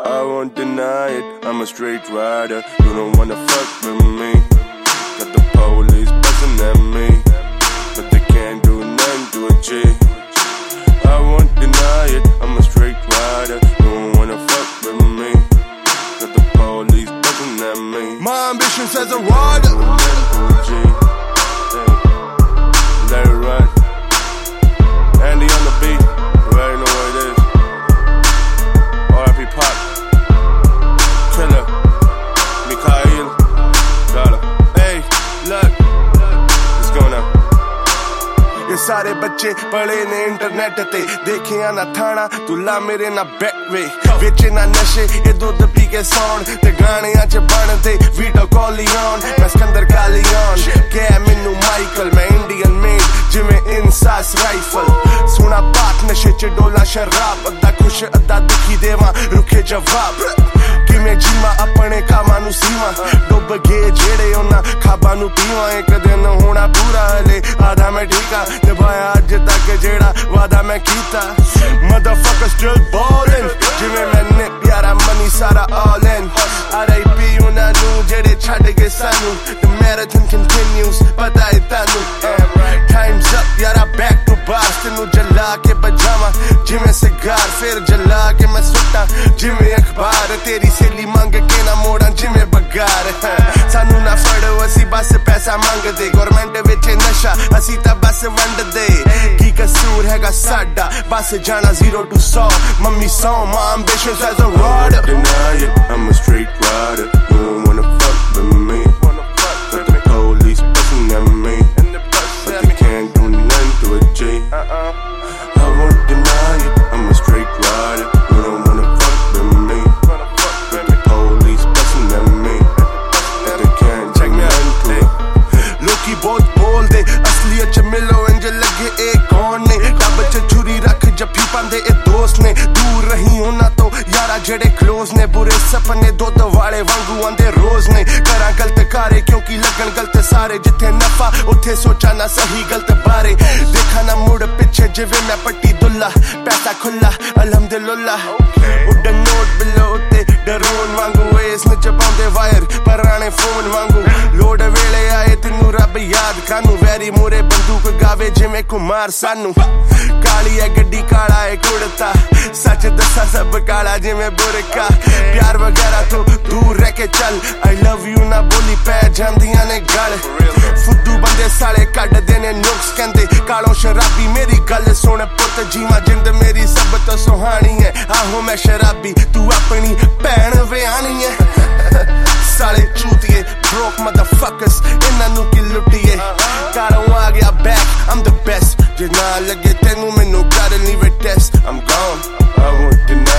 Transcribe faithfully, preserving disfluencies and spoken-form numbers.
I won't deny it, I'm a straight rider. You don't wanna fuck with me. Got the police buzzing at me, but they can't do nothing to a G. I won't deny it, I'm a straight rider. You don't wanna fuck with me. Got the police buzzing at me. My ambition says a rider. Let it run. Andy on the beat, you already know what it is. R I P Pop, Killer, Mikhail, Dollar. Hey, look, what's going on? ये सारे बच्चे पढ़े ने internet ते देखिया ना थाना तू ला मेरे ना बैक वे बेचे ना नशे ये दूध पी के सौन ते गाने च बनते वीडियो कॉलियन मैं सिकंदर कालियन क्या मैनू माइकल मैं इंडियन मेड जिवें इंसास राइफल सोना पाक नशे च डोला शराब अद्धा खुश अद्धा दुखी देवा रुखे जवाब किवें जीवा अपने कामां नू सीवा डुब गए जेड़े उन्हां खाबां नू पीवा एक दिन होना पूरा हले आधा मैं ठीक आ निभाया अज तक जेड़ा वादा मैं कीता motherfucker still ballin' जिवें मैंने प्यारा मनी सारा all in R I P उन्हां नू जेड़े छड्ड गए सानू the marathon continues पता है तानू time's up यारा back to bars तेनू जला के बजावा जिवें सिगार फिर जला के मैं सुट्टा जिवें अखबार तेरी सहेली मंग के ना मोड़ा जिवें बगार सानू ना फड़ो असी बस पैसा मंगदे गवर्नमेंट विच नशा असी तां बस वंडदे की कसूर हैगा साडा बस जाना zero to सौ मम्मी सौ my ambitions as a rider. Deny it, I'm a straight rider. You don't wanna fuck with me. Got the police busting at me, but they can't do nothing to a G. I won't deny it, I'm a straight rider. You don't wanna fuck with me. Got the police busting at me, but they can't do nothing to a G. लोकी बहुत बोल दे असलियत च मिलो इंज लगे ए कौन ने टब च छुरी रख जफ्फी पांदे ए दोस्त ने दूर रही उन्हां तो यारा जेड़े क्लोज ने बुरे सपने दुध वाले वांगू आंदे रोज ने करा गलत कारे क्योंकि लगन गलत सारे जिथे नफा उथे सोचा ना सही गलत बारे देखा ना मुड़ पिछे जिवें मैं पट्टी दुल्ला पैसा खुला अल्हम्दुलिल्लाह उड़न नोट बिलो उते डरोन वांगू एस न चपांदे वायर पुराने फोन वांगू लोड वेले आए तेनू रब याद कानू वैरी मोरे बंदूक गावे जिवें कुमार सानू काली है गड्डी काला है कुड़ता सच दसा सब काला जिवें बुरका प्यार वगैरह तो दूर रह के चल आई लव यू ना बोली पै जांदियां ने गल फुद्दू बंदे साले कड्डदे ने नुक्स कहंदे कालो शराबी मेरी गल सुन पुत जीवा जिंद मेरी सब तो सुहानी है आहो मैं शराबी तू अपनी भैन व्यानी है साले चूतिए broke motherfuckers इन्हां नू की लुटिए कारों आ गया back I'm the best जे ना लगे तेनू मैनू कर लीवे test I'm gone, I won't deny